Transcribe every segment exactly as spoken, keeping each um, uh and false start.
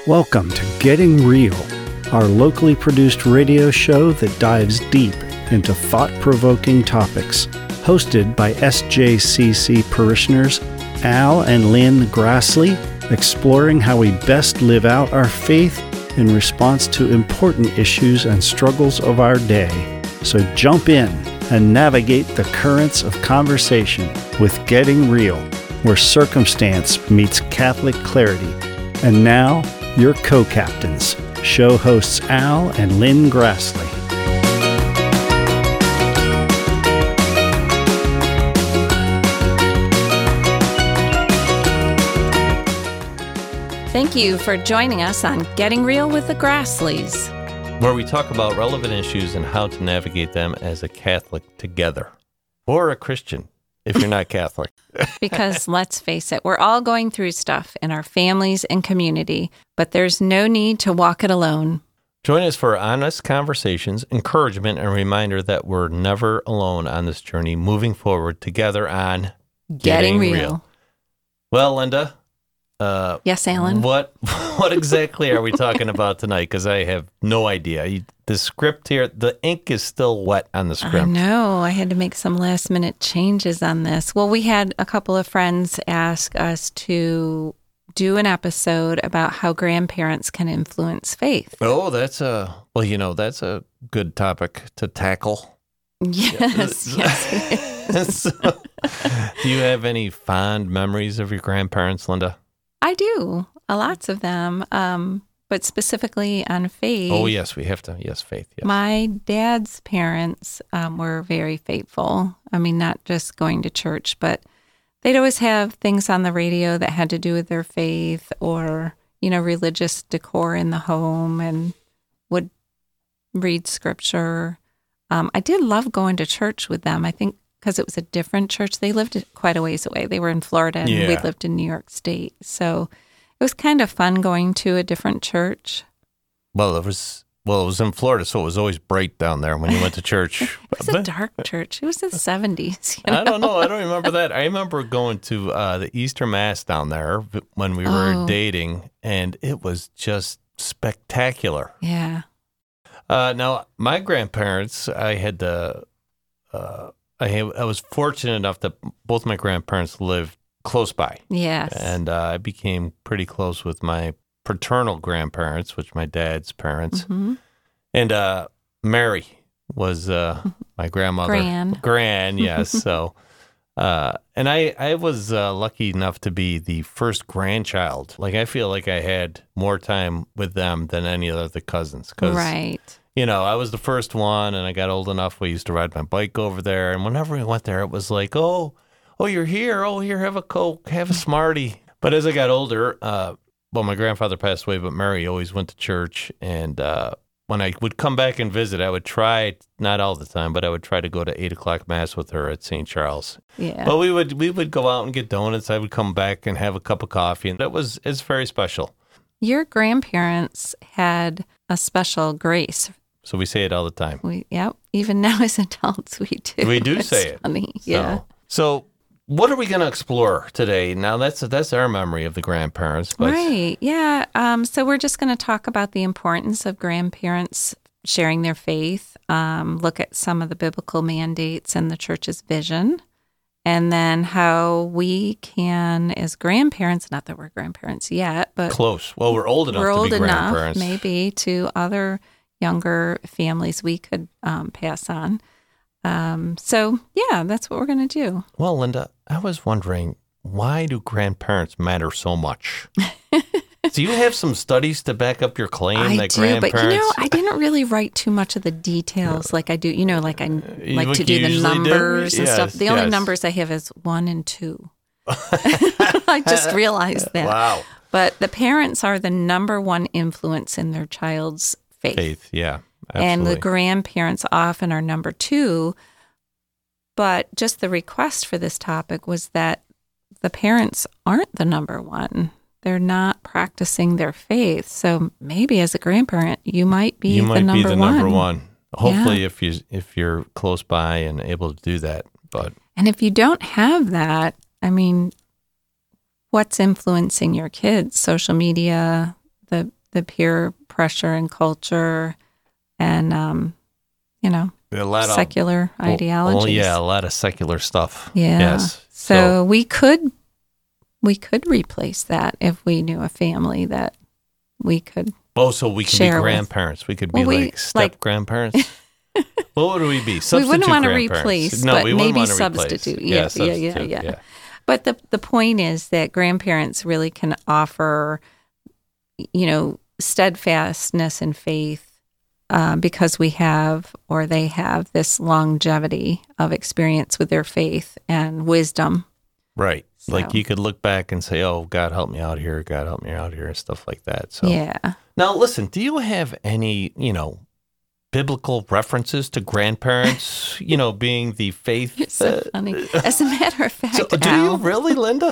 Welcome to Getting Real, our locally produced radio show that dives deep into thought-provoking topics. Hosted by S J C C parishioners Al and Lynn Grassley, exploring how we best live out our faith in response to important issues and struggles of our day. So jump in and navigate the currents of conversation with Getting Real, where circumstance meets Catholic clarity. And now, your co-captains, show hosts Al and Lynn Grassley. Thank you for joining us on Getting Real with the Grassleys, where we talk about relevant issues and how to navigate them as a Catholic together, or a Christian if you're not Catholic. Because let's face it, we're all going through stuff in our families and community, but there's no need to walk it alone. Join us for honest conversations, encouragement, and a reminder that we're never alone on this journey, moving forward together on Getting, Getting Real. Real. Well, Linda. Uh, yes, Alan. What what exactly are we talking about tonight? Because I have no idea. You, the script here, the ink is still wet on the script. I know. I had to make some last minute changes on this. Well, we had a couple of friends ask us to do an episode about how grandparents can influence faith. Oh, that's a, well, you know, that's a good topic to tackle. Yes, yes. So, do you have any fond memories of your grandparents, Linda? I do, uh, lots of them, um, but specifically on faith. Oh, yes, we have to. Yes, faith. Yes. My dad's parents um, were very faithful. I mean, not just going to church, but they'd always have things on the radio that had to do with their faith or, you know, religious decor in the home, and would read scripture. Um, I did love going to church with them. I think because it was a different church. They lived quite a ways away. They were in Florida, and yeah. we lived in New York State. So it was kind of fun going to a different church. Well, it was well, it was in Florida, so it was always bright down there when you went to church. It was a dark church. It was the seventies. You know? I don't know. I don't remember that. I remember going to uh, the Easter Mass down there when we were oh. dating, and it was just spectacular. Yeah. Uh, now, my grandparents, I had to... Uh, I, had, I was fortunate enough that both my grandparents lived close by. Yes. And uh, I became pretty close with my paternal grandparents, which my dad's parents. Mm-hmm. And uh, Mary was uh, my grandmother. Gran. Gran, yes. So, uh, and I, I was uh, lucky enough to be the first grandchild. Like, I feel like I had more time with them than any of the cousins. 'Cause, right. you know, I was the first one, and I got old enough. We used to ride my bike over there, and whenever we went there, it was like, oh, oh, you're here. Oh, here, have a Coke, have a Smartie. But as I got older, uh, well, my grandfather passed away, but Mary always went to church, and uh, when I would come back and visit, I would try, not all the time, but I would try to go to eight o'clock Mass with her at Saint Charles. Yeah. But we would we would go out and get donuts. I would come back and have a cup of coffee, and that was it's very special. Your grandparents had a special grace. So we say it all the time. We, yep. Even now as adults, we do. We do it's say funny. it. Yeah. So, so what are we going to explore today? Now, that's that's our memory of the grandparents. But... Right. Yeah. Um, so we're just going to talk about the importance of grandparents sharing their faith, um, look at some of the biblical mandates and the church's vision, and then how we can, as grandparents, not that we're grandparents yet, but... Close. Well, we're old enough we're to old be enough, grandparents. maybe, to other younger families we could um, pass on. Um, so, yeah, that's what we're going to do. Well, Linda, I was wondering, why do grandparents matter so much? Do you have some studies to back up your claim I that do, grandparents... but you know, I didn't really write too much of the details like I do, you know, like I like Like to do you the usually do? numbers and Yes, stuff. The only yes. numbers I have is one and two. I just realized that. Wow. But the parents are the number one influence in their child's faith. Faith, yeah, absolutely. And the grandparents often are number two. But just the request for this topic was that the parents aren't the number one. They're not practicing their faith. So maybe as a grandparent, you might be you the might number be the one. number one. Hopefully, Yeah. if you if you're close by and able to do that. But And if you don't have that, I mean, what's influencing your kids? Social media, the the peer pressure and culture and, um, you know, A lot secular of, ideologies. Oh, yeah, a lot of secular stuff. Yeah. Yes. So, So, we could we could replace that if we knew a family that we could. oh, so we could be share with- grandparents. We could be Well, we- like step like- grandparents. What would we be? Substitute we wouldn't want to grandparents. replace, no, but we wouldn't maybe want to replace. substitute. Yeah, yeah, yeah, substitute, yeah. But the the point is that grandparents really can offer, you know, steadfastness and faith uh, because we have, or they have, this longevity of experience with their faith and wisdom. Right. So- Like you could look back and say, oh, God help me out here. God help me out here and stuff like that. So Yeah. Now, listen, do you have any, you know, biblical references to grandparents, you know, being the faith? It's so uh, funny. As a matter of fact, So, do Al, you really, Linda?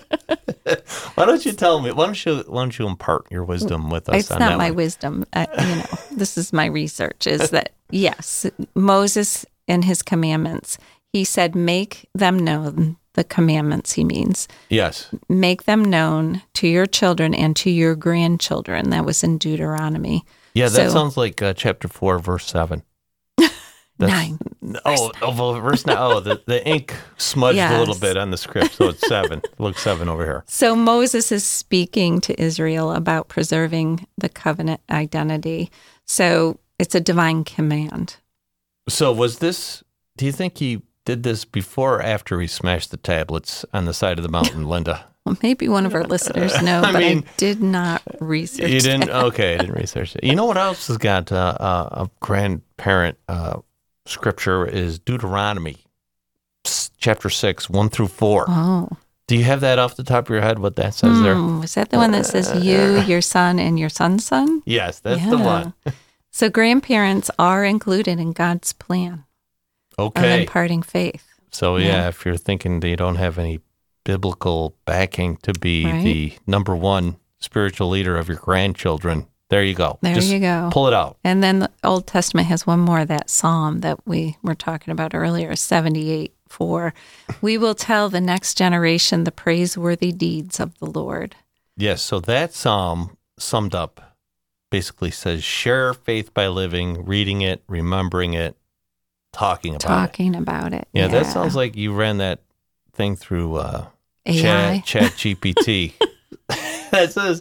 Why don't you tell me? Why don't you Why don't you impart your wisdom with us it's on not that my one? wisdom. Uh, you know, this is my research. Is that yes, Moses and his commandments. He said, "Make them known." The commandments. He means Yes. make them known to your children and to your grandchildren. That was in Deuteronomy. Yeah, that So- sounds like uh, chapter four, verse seven. Nine. Oh, oh, well, verse nine. Oh, the, the ink smudged a little Yes. bit on the script, so it's seven. Look, seven over here. So Moses is speaking to Israel about preserving the covenant identity. So it's a divine command. So was this, do you think he did this before or after he smashed the tablets on the side of the mountain, Linda? Well, maybe one of our listeners know, I but mean, I did not research You didn't? that. Okay, I didn't research it. You know what else has got uh, uh, a grandparent uh, scripture is Deuteronomy, s- chapter six, one through four. Oh. Do you have that off the top of your head, what that says there? Hmm, was that the one that says you, your son, and your son's son? Yes, that's the one. So grandparents are included in God's plan of Okay. imparting faith. So, yeah, Yeah. if you're thinking that you don't have any biblical backing to be Right. the number one spiritual leader of your grandchildren, there you go. There Just you go. pull it out. And then the Old Testament has one more, that psalm that we were talking about earlier, seventy-eight four. We will tell the next generation the praiseworthy deeds of the Lord. Yes, so that psalm summed up basically says share faith by living, reading it, remembering it, talking about it. Talking about it. Yeah, that sounds like you ran that thing through uh, A I. Chat, Chat G P T. That says.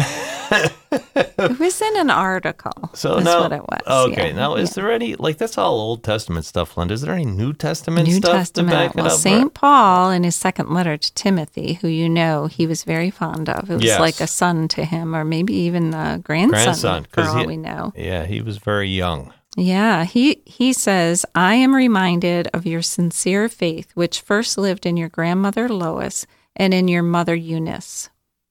It was in an article. So That's now, what it was. okay. yeah, Now, is yeah. there any like that's all Old Testament stuff, Linda? Is there any New Testament New stuff Testament? to back Well, it up? Saint Paul, in his second letter to Timothy, who you know he was very fond of, it was Yes. like a son to him, or maybe even a grandson, Grandson, for 'cause all he- we know. Yeah, he was very young. Yeah, he he says, "I am reminded of your sincere faith, which first lived in your grandmother Lois and in your mother Eunice."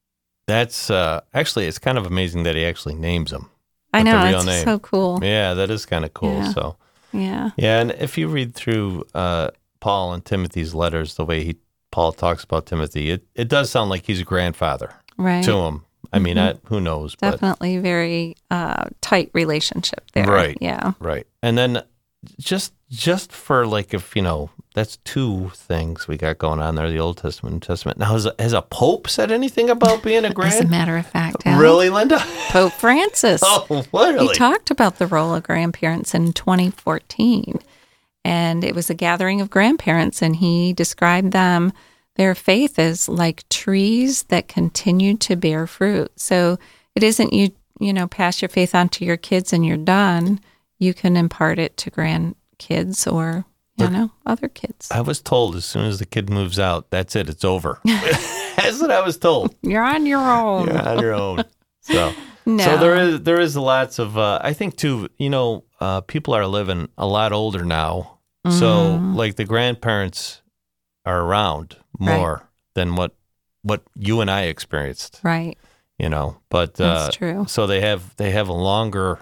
That's uh, actually it's kind of amazing that he actually names them. I With the know, real it's name. so cool. Yeah, that is kind of cool. Yeah. So Yeah, yeah, and if you read through uh, Paul and Timothy's letters, the way he Paul talks about Timothy, it, it does sound like he's a grandfather right. to him. I mean, I, who knows? But Definitely very uh, tight relationship there. Right. Yeah. right, and then just just for like if you know that's two things we got going on there: the Old Testament, and New Testament. Now, has a, has a pope said anything about being a As a grand? matter of fact, Al, Really, Linda? Pope Francis. Oh, really? He talked about the role of grandparents in twenty fourteen, and it was a gathering of grandparents, and he described them, their faith, as like trees that continue to bear fruit. So it isn't you, you know, pass your faith on to your kids and you're done. You can impart it to grandkids or, you know, other kids. I was told as soon as the kid moves out, that's it, it's over. That's what I was told. You're on your own. You're on your own. So, No. so there is there is lots of. Uh, I think too. You know, uh, people are living a lot older now. So, Mm-hmm. like the grandparents are around more than what what you and I experienced. Right. You know, but uh, That's true. so they have they have a longer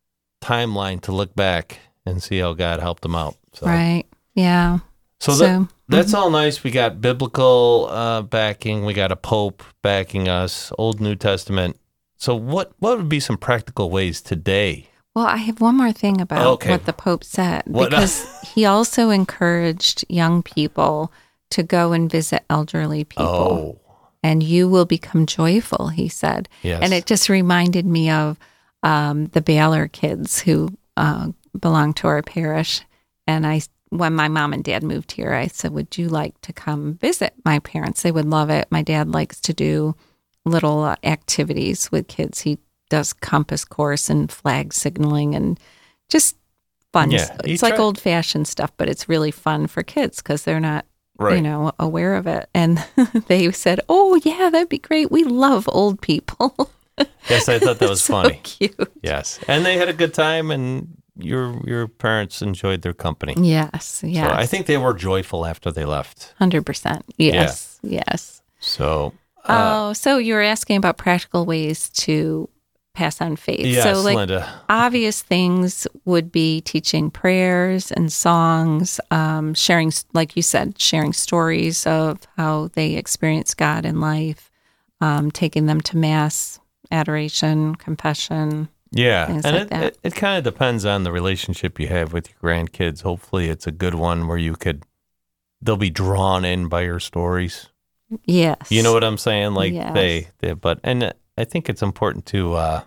timeline to look back and see how God helped them out. So. Right. Yeah. So, So, that, that's all nice. We got biblical uh, backing. We got a pope backing us, Old New Testament. So what, what would be some practical ways today? Well, I have one more thing about Okay. what the Pope said, What- because he also encouraged young people to go and visit elderly people. Oh, and you will become joyful, he said. Yes. And it just reminded me of um, the Baylor kids who uh, belong to our parish. And I, when my mom and dad moved here, I said, would you like to come visit my parents? They would love it. My dad likes to do little uh, activities with kids. He does compass course and flag signaling and just fun. Yeah, It's try- like old-fashioned stuff, but it's really fun for kids because they're not, Right. you know, aware of it. And they said, oh, yeah, that'd be great. We love old people. Yes, I thought that was So funny. cute. Yes. And they had a good time, and your your parents enjoyed their company. Yes, yes. So I think they were joyful after they left. one hundred percent. Yes, yes. So, uh, Oh, so you were asking about practical ways to pass on faith. yes, so like Linda. obvious things would be teaching prayers and songs, um, sharing, like you said, sharing stories of how they experience God in life, um, taking them to Mass, adoration, confession. Yeah, things and like it, that. it, it kind of depends on the relationship you have with your grandkids. Hopefully it's a good one where you could, they'll be drawn in by your stories. Yes. You know what I'm saying? Like Yes. they, they, but, and I think it's important to uh,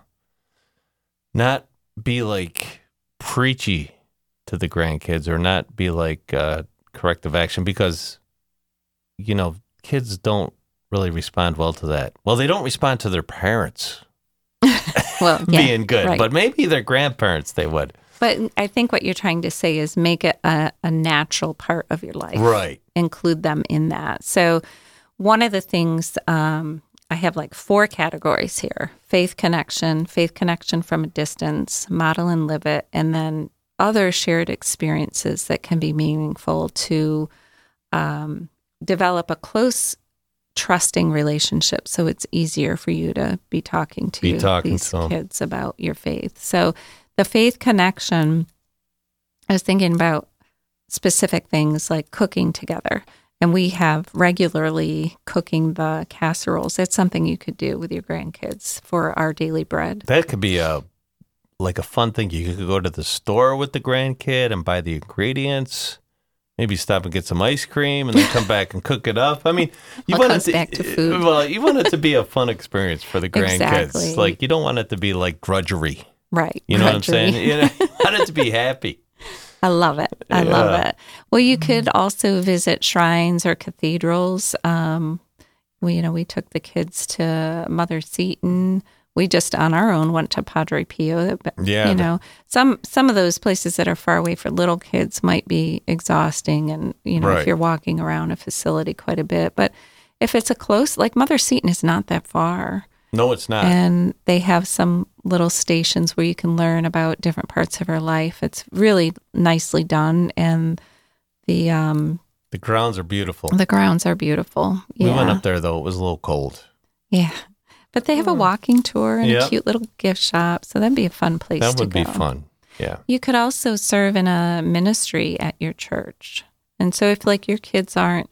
not be like preachy to the grandkids or not be like uh, corrective action because, you know, kids don't really respond well to that. Well, they don't respond to their parents well, yeah, being good, right. but maybe their grandparents they would. But I think what you're trying to say is make it a, a natural part of your life. Right. Include them in that. So one of the things, um, I have like four categories here: faith connection, faith connection from a distance, model and live it, and then other shared experiences that can be meaningful to um, develop a close, trusting relationship. So it's easier for you to be talking to Be talking these to 'em. kids about your faith. So the faith connection, I was thinking about specific things like cooking together. And we have regularly cooking the casseroles. That's something you could do with your grandkids for our daily bread. That could be a like a fun thing. You could go to the store with the grandkid and buy the ingredients. Maybe stop and get some ice cream and then come back and cook it up. I mean, you All want comes it to, back to food. Well, you want it to be a fun experience for the grandkids. Exactly. Like you don't want it to be like drudgery. Right. You know what I'm drudgery. saying? You know, you want it to be happy. I love it. I Yeah. love it. Well, you could also visit shrines or cathedrals. Um, we, you know, we took the kids to Mother Seton. We just on our own went to Padre Pio. But, Yeah. You know, some some of those places that are far away for little kids might be exhausting, and you know, Right. if you're walking around a facility quite a bit. But if it's a close, like Mother Seton is not that far. No, it's not. And they have some little stations where you can learn about different parts of her life. It's really nicely done, and the um, the grounds are beautiful. the grounds are beautiful. Yeah, We went up there though; it was a little cold. yeah. But they have a walking tour and Yep. a cute little gift shop, so that'd be a fun place That to would go. be fun. Yeah. You could also serve in a ministry at your church, and so if like your kids aren't,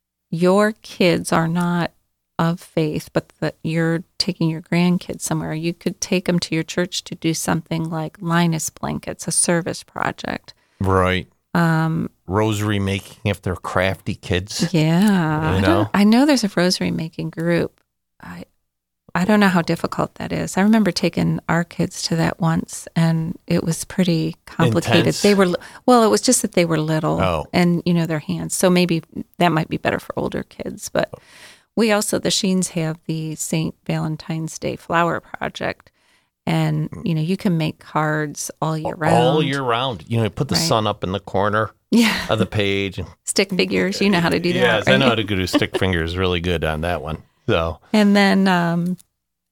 your kids are not of faith, but that you're taking your grandkids somewhere, you could take them to your church to do something like Linus Blankets, a service project. Right. Um, Rosary making if they're crafty kids. yeah, You I, know? don't- I know there's a rosary making group. I I don't know how difficult that is. I remember taking our kids to that once, and it was pretty complicated. Intense? They were li- well, it was just that they were little, Oh. and you know their hands. So maybe that might be better for older kids. But we also the Sheens have the Saint Valentine's Day Flower Project, and you know you can make cards all year round. All year round. You know, put the Right. sun up in the corner yeah, of the page. And, stick figures. You know how to do that. yes, I right? know how to do stick fingers really good on that one. So, And then, um,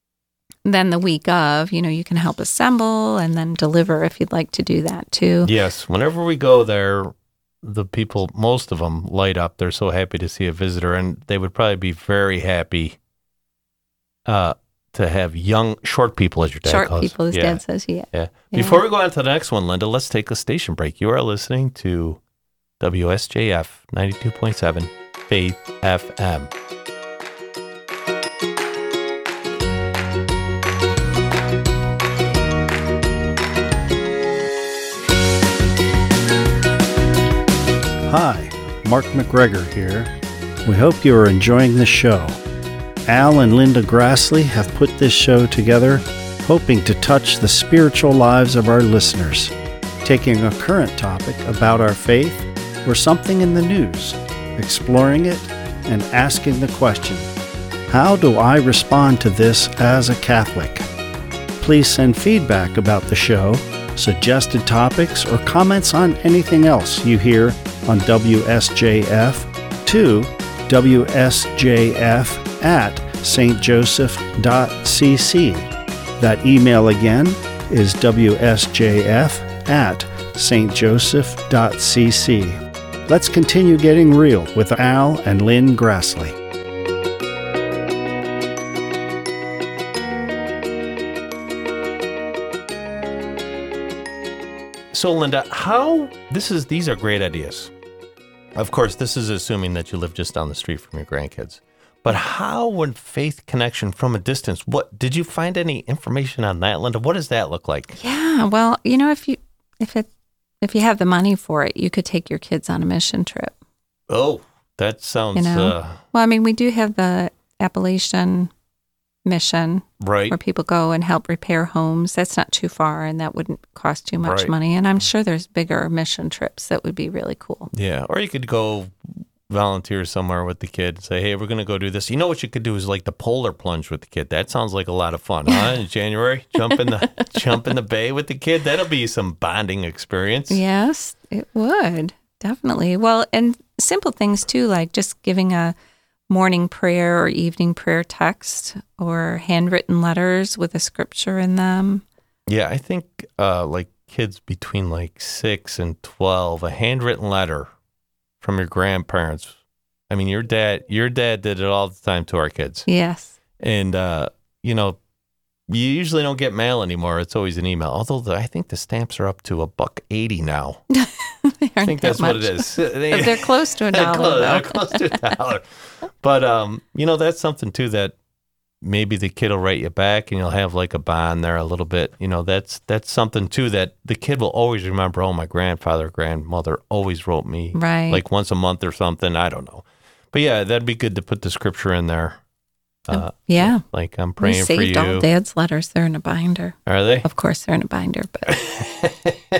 then the week of, you know, you can help assemble and then deliver if you'd like to do that too. yes, whenever we go there, the people, most of them light up. They're so happy to see a visitor, and they would probably be very happy uh, to have young, short people, as your dad Short calls. people, as yeah. Dad says, yeah. Yeah. Yeah. Before we go on to the next one, Linda, let's take a station break. You are listening to W S J F ninety-two point seven Faith F M. Hi, Mark McGregor here. We hope you are enjoying the show. Al and Linda Grassley have put this show together, hoping to touch the spiritual lives of our listeners, taking a current topic about our faith or something in the news, exploring it, and asking the question, how do I respond to this as a Catholic? Please send feedback about the show, suggested topics, or comments on anything else you hear on W S J F to W S J F at s t joseph dot c c. That email again is W S J F at s t joseph dot c c. Let's continue getting real with Al and Lynn Grassley. So, Linda, how this is these are great ideas. Of course, this is assuming that you live just down the street from your grandkids. But how would faith connection from a distance? What did you find any information on that, Linda? What does that look like? Yeah, well, you know, if you if it if you have the money for it, you could take your kids on a mission trip. Oh, that sounds. You know? Uh, well, I mean, we do have the Appalachian mission, right, where people go and help repair homes. That's not too far, and that wouldn't cost too much right. money. And I'm sure there's bigger mission trips that would be really cool. Yeah, or you could go volunteer somewhere with the kid and say, hey, we're going to go do this. You know what you could do is like the polar plunge with the kid. That sounds like a lot of fun, huh? In January, jump in the jump in the bay with the kid. That'll be some bonding experience. Yes, it would. Definitely. Well, and simple things too, like just giving a morning prayer or evening prayer text or handwritten letters with a scripture in them. Yeah, I think uh, like kids between like six and twelve, a handwritten letter from your grandparents. I mean, your dad, your dad did it all the time to our kids. Yes. And, uh, you know, you usually don't get mail anymore. It's always an email. Although the, I think the stamps are up to a buck eighty now. I think that's much. what it is. They, they're close to a they're dollar. close, though. they're close to a dollar. But, um, you know, that's something, too, that maybe the kid will write you back and you'll have like a bond there a little bit. You know, that's that's something, too, that the kid will always remember. Oh, my grandfather, grandmother always wrote me. Right. Like once a month or something. I don't know. But, yeah, that'd be good to put the scripture in there. Uh, yeah. Like, I'm praying we for you. saved all Dad's letters. They're in a binder. Are they? Of course, they're in a binder, but...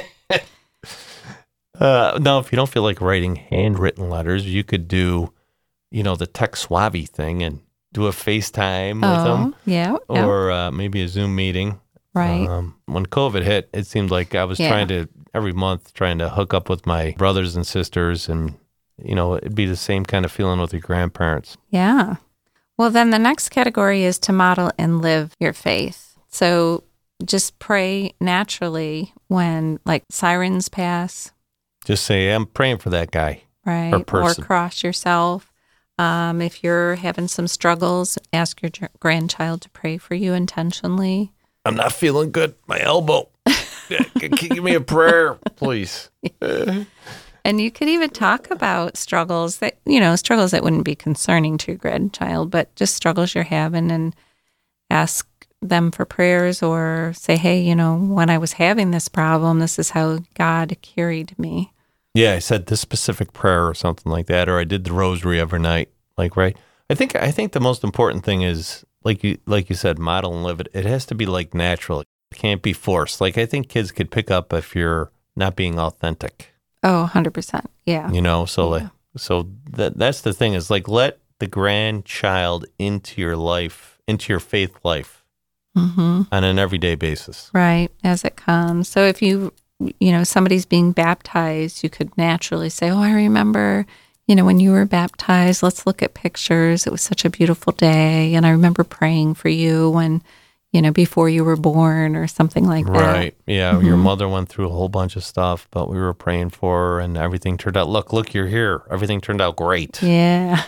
uh, no, if you don't feel like writing handwritten letters, you could do, you know, the Tech Swabby thing and do a FaceTime with oh, them. Yeah. yeah. Or uh, maybe a Zoom meeting. Right. Um, when COVID hit, it seemed like I was Yeah. trying to, every month, trying to hook up with my brothers and sisters. And, you know, it'd be the same kind of feeling with your grandparents. Yeah. Well, then the next category is to model and live your faith. So just pray naturally when, like, sirens pass. Just say, I'm praying for that guy. Right. Or person. Or cross yourself. Um, if you're having some struggles, ask your gr- grandchild to pray for you intentionally. I'm not feeling good. My elbow. Can you give me a prayer, please? And you could even talk about struggles that, you know, struggles that wouldn't be concerning to your grandchild, but just struggles you're having, and ask them for prayers, or say, hey, you know, when I was having this problem, this is how God carried me. Yeah, I said this specific prayer or something like that, or I did the rosary every night. Like, right? I think I think the most important thing is, like you like you said, model and live it. It has to be like natural. It can't be forced. Like, I think kids could pick up if you're not being authentic. Oh, one hundred percent. Yeah. You know, so Yeah. like, so that that's the thing is, like, let the grandchild into your life, into your faith life Mm-hmm. on an everyday basis. Right, as it comes. So if you, you know, somebody's being baptized, you could naturally say, oh, I remember, you know, when you were baptized, let's look at pictures. It was such a beautiful day. And I remember praying for you when, you know, before you were born, or something like that. Right. Yeah. Mhm. Your mother went through a whole bunch of stuff, but we were praying for her and everything turned out, look, look, you're here. Everything turned out great. Yeah.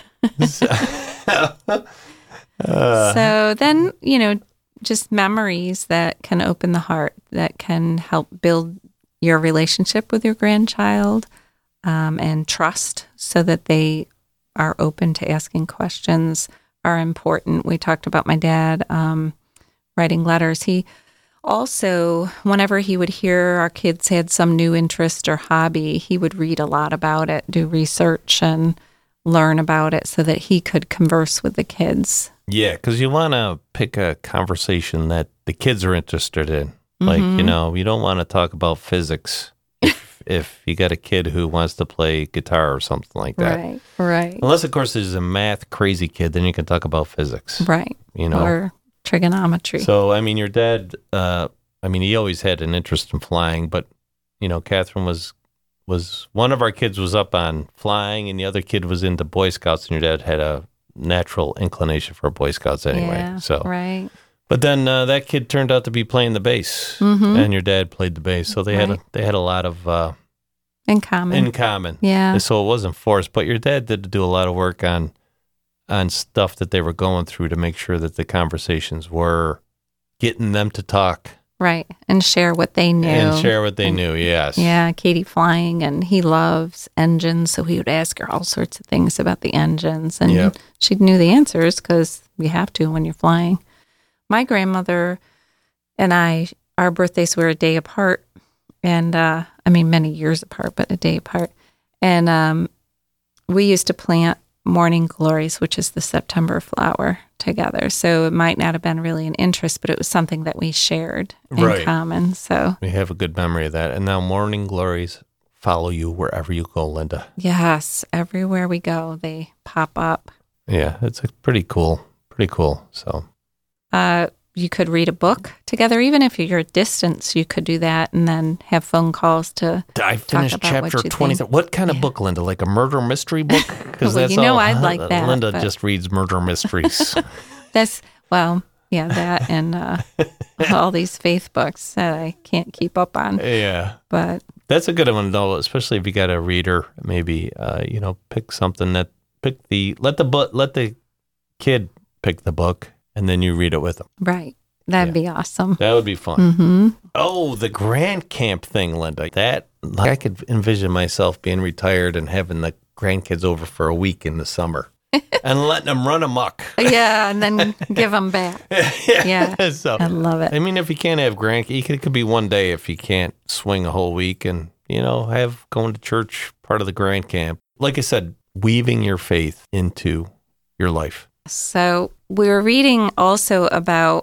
uh, So then, you know, just memories that can open the heart, that can help build your relationship with your grandchild, um, and trust, so that they are open to asking questions, are important. We talked about my dad um, writing letters. He also, whenever he would hear our kids had some new interest or hobby, he would read a lot about it, do research, and learn about it so that he could converse with the kids. Yeah, because you want to pick a conversation that the kids are interested in. Like, Mhm. you know, you don't want to talk about physics if, if you got a kid who wants to play guitar or something like that. Right, right, Unless, of course, there's a math crazy kid, then you can talk about physics. right. You know, Or trigonometry. so I mean, your dad. Uh, I mean, he always had an interest in flying, but you know, Catherine was was one of our kids was up on flying, and the other kid was into Boy Scouts, and your dad had a natural inclination for Boy Scouts anyway. Yeah, so, right. but then uh, that kid turned out to be playing the bass, Mhm. and your dad played the bass, so they had a, Right. they had a lot of uh, In common. in common. yeah. So it wasn't forced, but your dad did do a lot of work on on stuff that they were going through to make sure that the conversations were getting them to talk Right. And share what they knew. and share what they And- knew. Yes. Yeah, Katie flying, and he loves engines, so he would ask her all sorts of things about the engines, and Yep. she knew the answers because you have to when you're flying. My grandmother and I, our birthdays were a day apart, and uh, I mean many years apart, but a day apart, and um, we used to plant morning glories, which is the September flower, together. So it might not have been really an interest, but it was something that we shared in Right. common. So We have a good memory of that. And now morning glories follow you wherever you go, Linda. yes, everywhere we go, they pop up. Yeah, it's a pretty cool, pretty cool. So Uh, you could read a book together, even if you're at distance. You could do that, and then have phone calls to. I finished about what chapter you twenty. think. What kind of Yeah. book, Linda? Like a murder mystery book? Because Well, that's you know all. I'd like that, Linda but- just reads murder mysteries. That's well, yeah, that and uh, all these faith books that I can't keep up on. yeah. But That's a good one though, especially if you got a reader. Maybe uh, you know, pick something that pick the let the book let the kid pick the book, and then you read it with them. right, that'd be awesome. That would be fun. Mm-hmm. Oh, the Grand Camp thing, Linda. That like I could envision myself being retired and having the grandkids over for a week in the summer and letting them run amok. Yeah, and then give them back. Yeah. So I love it. I mean, if you can't have grandkids, it could be one day if you can't swing a whole week and, you know, have going to church part of the Grand Camp. Like I said, weaving your faith into your life. So we were reading also about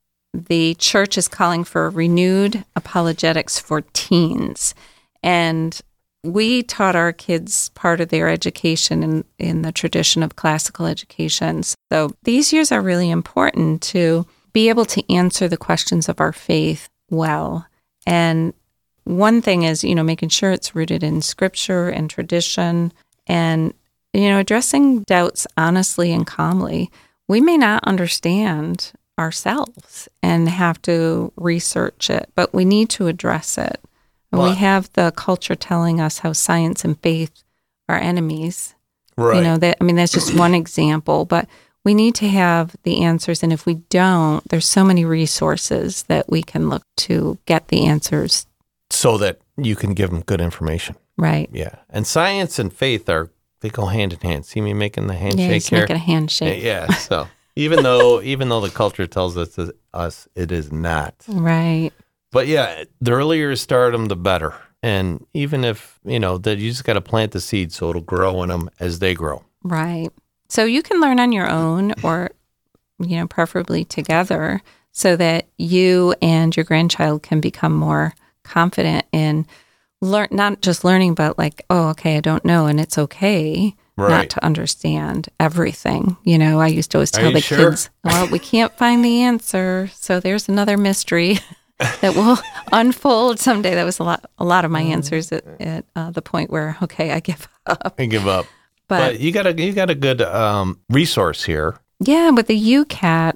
the church is calling for renewed apologetics for teens. And we taught our kids part of their education in, in the tradition of classical education. So these years are really important to be able to answer the questions of our faith well. And one thing is, you know, making sure it's rooted in scripture and tradition and, you know, addressing doubts honestly and calmly. We may not understand ourselves and have to research it, but we need to address it. Well, we have the culture telling us how science and faith are enemies. Right. You know, that I mean, that's just one example, but we need to have the answers. And if we don't, there's so many resources that we can look to get the answers. So that you can give them good information. Right. Yeah. And science and faith are, they go hand in hand. See me making the Yeah, handshake he's here? making a handshake. Yeah. So even though, even though the culture tells us, us it is not. Right. But yeah, the earlier you start them, the better. And even if, you know, that you just got to plant the seed so it'll grow in them as they grow. Right. So you can learn on your own or, you know, preferably together so that you and your grandchild can become more confident in learn, not just learning, but like, oh, okay, I don't know. And it's okay Right. not to understand everything. You know, I used to always Are tell you the sure? kids, well, we can't find the answer. So there's another mystery that will unfold someday. That was a lot, a lot of my answers at, at uh, the point where, okay, I give up. And give up. But, But you got a you got a good um, resource here. yeah, with the U CAT,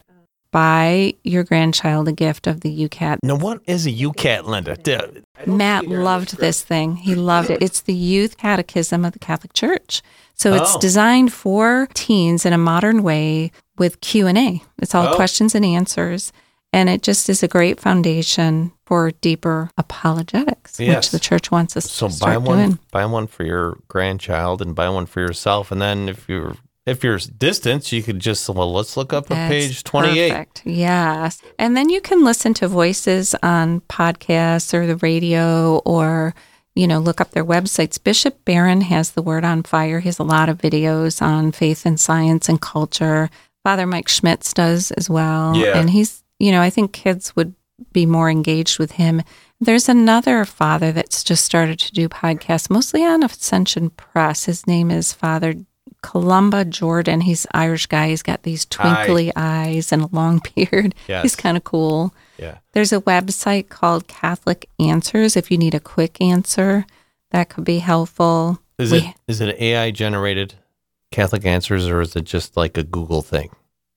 buy your grandchild a gift of the U CAT. Now, what is a U CAT, Linda? D- Matt loved this thing. He loved it. It's the Youth Catechism of the Catholic Church. So it's Oh. designed for teens in a modern way with Q and A. It's all Oh. questions and answers. And it just is a great foundation for deeper apologetics, Yes. which the church wants us So to buy start one, doing. buy one for your grandchild, and buy one for yourself. And then if you're if you're distant, you could just well, let's look up at That's page twenty-eight. Perfect. Yes. And then you can listen to voices on podcasts or the radio, or you know, look up their websites. Bishop Barron has the Word on Fire. He has a lot of videos on faith and science and culture. Father Mike Schmitz does as well. Yeah. And he's, you know, I think kids would be more engaged with him. There's another father that's just started to do podcasts, mostly on Ascension Press. His name is Father Columba Jordan. He's an Irish guy. He's got these twinkly Hi. eyes and a long beard. Yes. He's kind of cool. Yeah. There's a website called Catholic Answers. If you need a quick answer, that could be helpful. Is we, it is it A I generated Catholic Answers, or is it just like a Google thing?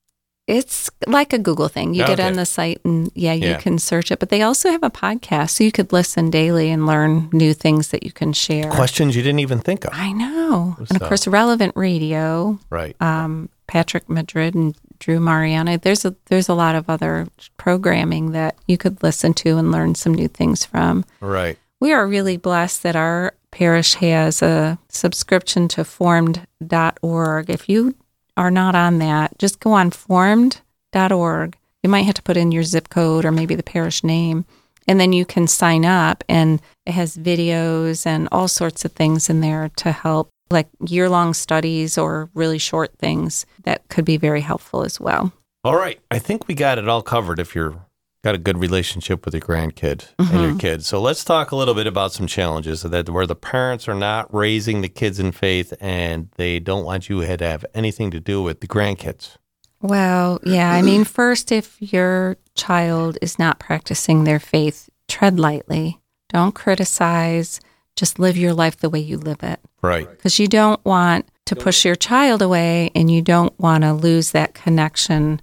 It's like a Google thing. You Okay. get on the site and, yeah, you Yeah. can search it. But they also have a podcast, so you could listen daily and learn new things that you can share. Questions you didn't even think of. I know. What's and, of that? course, Relevant Radio, Right. um, Patrick Madrid and Drew Mariana. There's a, there's a lot of other programming that you could listen to and learn some new things from. Right. We are really blessed that our parish has a subscription to formed dot org. If you are not on that, just go on formed dot org. You might have to put in your zip code or maybe the parish name, and then you can sign up, and it has videos and all sorts of things in there to help, like year-long studies or really short things that could be very helpful as well. All right. I think we got it all covered if you're got a good relationship with your grandkid Mm-hmm. and your kids. So let's talk a little bit about some challenges that where the parents are not raising the kids in faith and they don't want you to have anything to do with the grandkids. Well, yeah. I mean, first, if your child is not practicing their faith, tread lightly. Don't criticize. Just live your life the way you live it. Right. Because you don't want to push your child away, and you don't want to lose that connection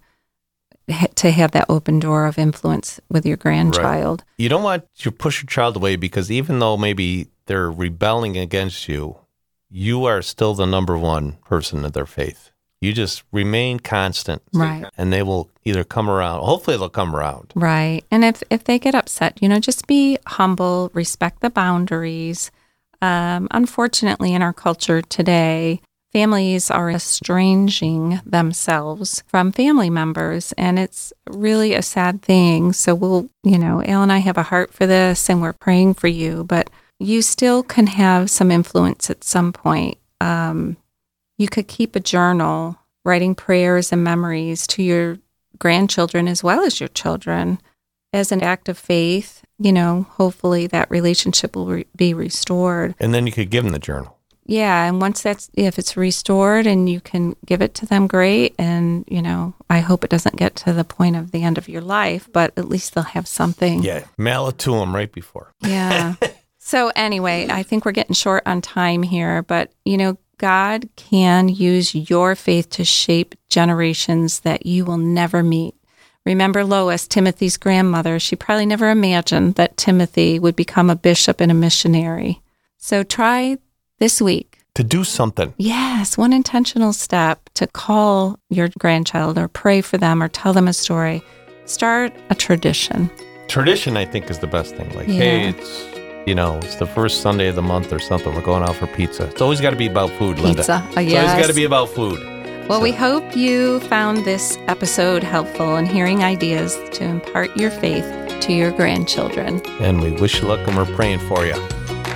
to have that open door of influence with your grandchild. Right. You don't want to push your child away because even though maybe they're rebelling against you, you are still the number one person of their faith. You just remain constant. Right. And they will either come around. Hopefully they'll come around. Right. And if, if they get upset, you know, just be humble, respect the boundaries. Um, unfortunately, in our culture today, families are estranging themselves from family members, and it's really a sad thing. So we'll, you know, Al and I have a heart for this, and we're praying for you, but you still can have some influence at some point. Um, you could keep a journal, writing prayers and memories to your grandchildren as well as your children as an act of faith. You know, hopefully that relationship will re- be restored. And then you could give them the journal. Yeah, and once that's, if it's restored and you can give it to them, great. And, you know, I hope it doesn't get to the point of the end of your life, but at least they'll have something. Yeah, mail it to them right before. Yeah. So anyway, I think we're getting short on time here, but, you know, God can use your faith to shape generations that you will never meet. Remember Lois, Timothy's grandmother. She probably never imagined that Timothy would become a bishop and a missionary. So try this week to do something. Yes, one intentional step to call your grandchild or pray for them or tell them a story. Start a tradition. Tradition, I think, is the best thing. Like, Yeah. hey, it's, you know, it's the first Sunday of the month or something. We're going out for pizza. It's always got to be about food, Linda. Pizza, uh, It's yes. always got to be about food. Well, So- we hope you found this episode helpful in hearing ideas to impart your faith to your grandchildren. And we wish you luck and we're praying for you.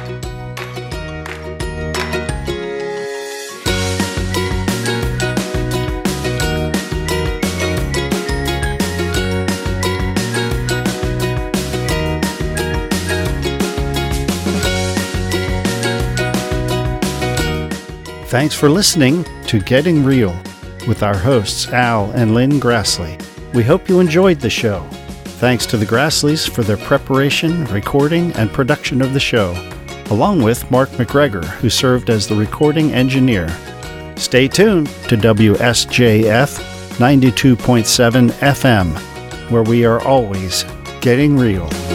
Thanks for listening to Getting Real with our hosts Al and Lynn Grassley. We hope you enjoyed the show. Thanks to the Grassleys for their preparation, recording, and production of the show, along with Mark McGregor, who served as the recording engineer. Stay tuned to W S J F ninety-two point seven F M, where we are always getting real.